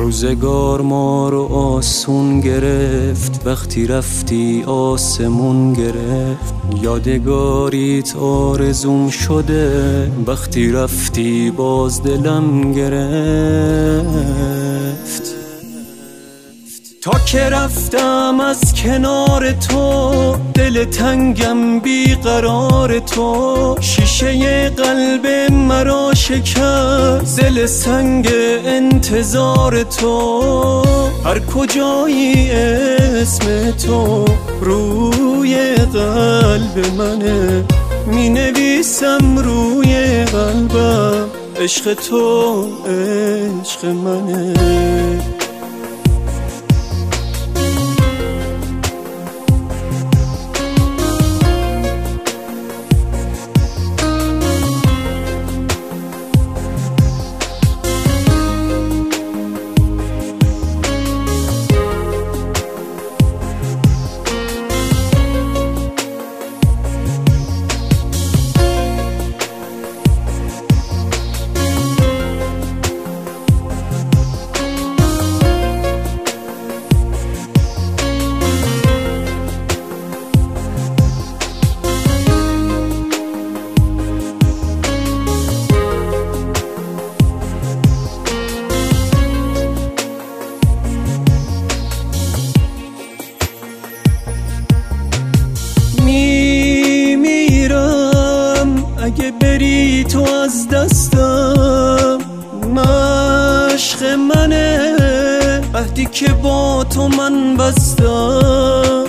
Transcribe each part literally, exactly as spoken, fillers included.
روزگار ما رو آسون گرفت، وقتی رفتی آسمون گرفت. یادگاریت آرزوم شده، وقتی رفتی باز دلم گرفت. تا که رفتم از کنار تو، دل تنگم بی قرار تو. شیشه قلب مرا شکست، دل سنگ انتظار تو. هر کجایی اسم تو روی قلب منه، می نویسم روی قلبم عشق تو عشق منه. اگه بری تو از دستم، مشق منه عهدی که با تو من بستم.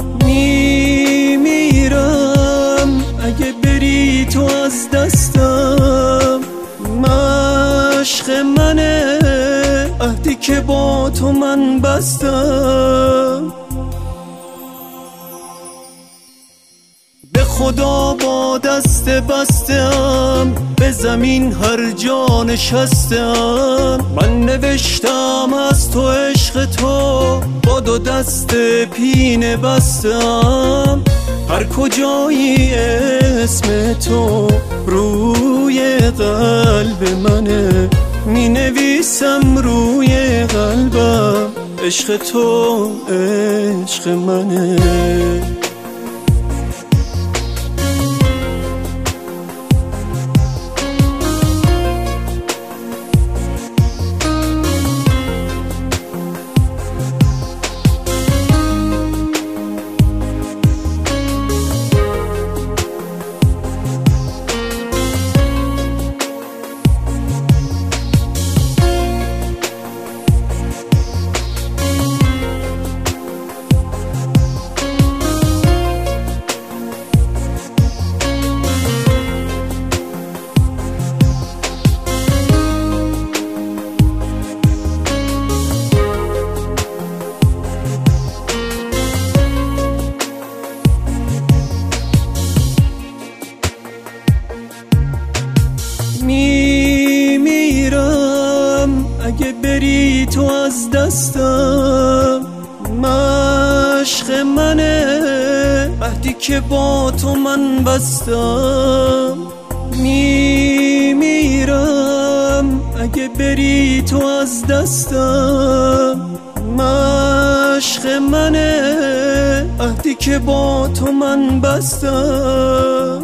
میمیرم اگه بری تو از دستم، مشق منه عهدی که با تو من بستم. خدا با دست بستم، به زمین هر جا نشستم. من نوشتم از تو عشق تو، با دو دست پینه بستم. هر کجایی اسم تو روی قلب منه، می نویسم روی قلبم عشق تو عشق منه. میمیرم اگه بری تو از دستم، مشق منه عهدی که با تو من بستم. میمیرم اگه بری تو از دستم، مشق منه عهدی که با تو من بستم.